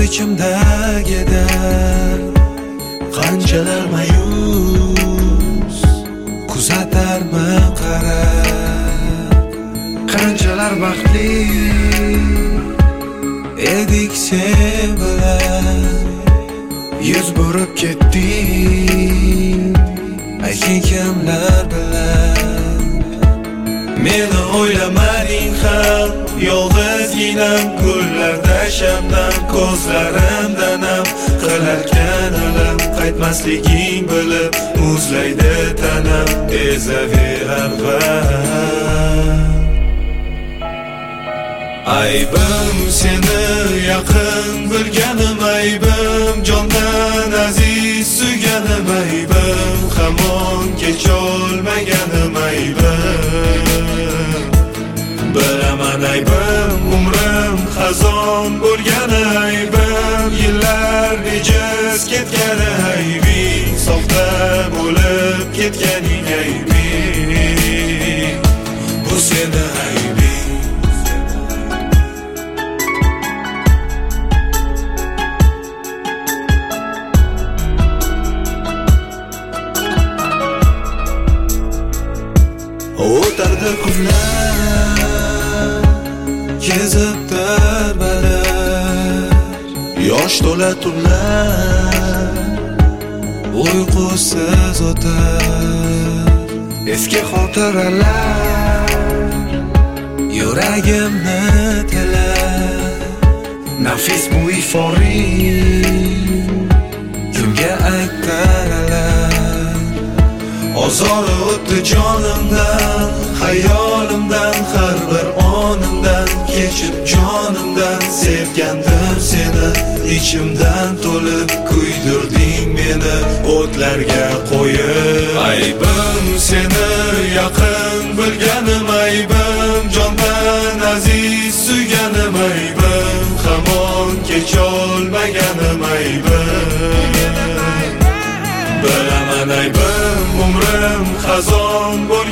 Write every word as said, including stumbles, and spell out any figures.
ichimdagi dard qanchalar mayus kuzatarman qarab, qanchalar baxtli edik sen bilan. Yuz burib ketding ayting kimlar bilan. Meni o'ylamading ham, yolg'izginam gullarda shabnam, ko'zlarimda nam qilarkan alam. Qaytmasliging bilib muzlaydi tanam, ezaverar g'am. Aybim seni yaqin bilganim, aybim jondan aziz suyganim, aybim hamon kecholmaganim, aybim bilaman aybim umrim xazon bo'lgani, aybim yillar nejiz ketgani, aybing soxta bo'lib ketganing, aybing bu seni aybing. O'tardi kunlar kezib darbalar, yosh to'la tunlar uyqusiz o'tar. Eski xotiralar yuragimni tilar, nafis bu iforing kimga aytaralar. Ozori o'tdi jonimdan, xayolimdan, har bir onimdan. Kechib jonimdan sevgandim seni, ichimdan to'lib kuydirding meni o'tlarga qo'yib. Aybim seni yaqin bilganim, aybim jondan aziz suyganim, aybim hamon kecholmaganim, aybim bilaman aybim umrim xazon bo'lib